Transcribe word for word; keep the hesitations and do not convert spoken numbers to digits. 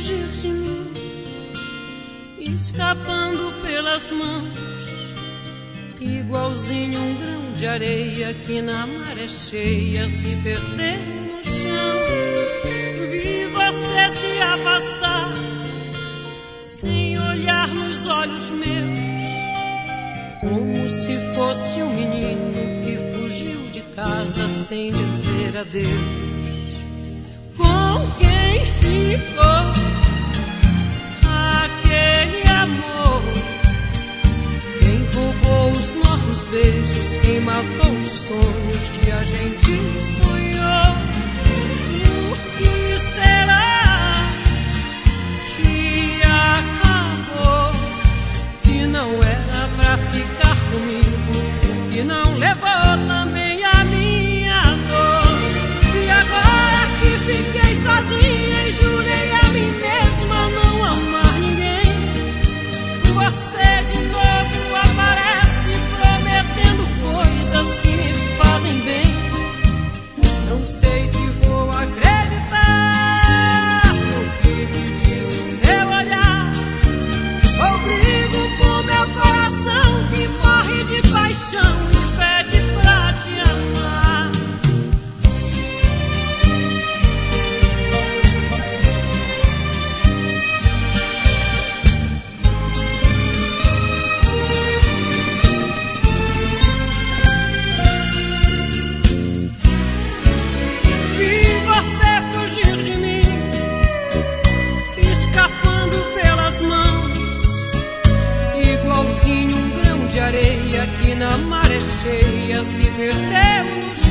fugir de mim, escapando pelas mãos, igualzinho um grão de areia que na maré cheia se perdeu no chão. Vi você se afastar, sem olhar nos olhos meus, como se fosse um menino que fugiu de casa sem dizer adeus. Com quem ficou aquele amor? Quem roubou os nossos beijos? Quem matou os sonhos que a gente sonhou? Por que será que acabou? Se não era pra ficar comigo, por que não levou também a minha dor? E agora que fiquei sozinha e jurei a mim mesma não amar ninguém, você de novo aparece prometendo coisas que me fazem bem. Não sei se vou acreditar no que me diz o seu olhar, ou brigo com meu coração que morre de paixão e pede pra te amar. Vi você fugir de mim, escapando pelas mãos, igualzinho um grão de areia que na maré cheia se perdeu no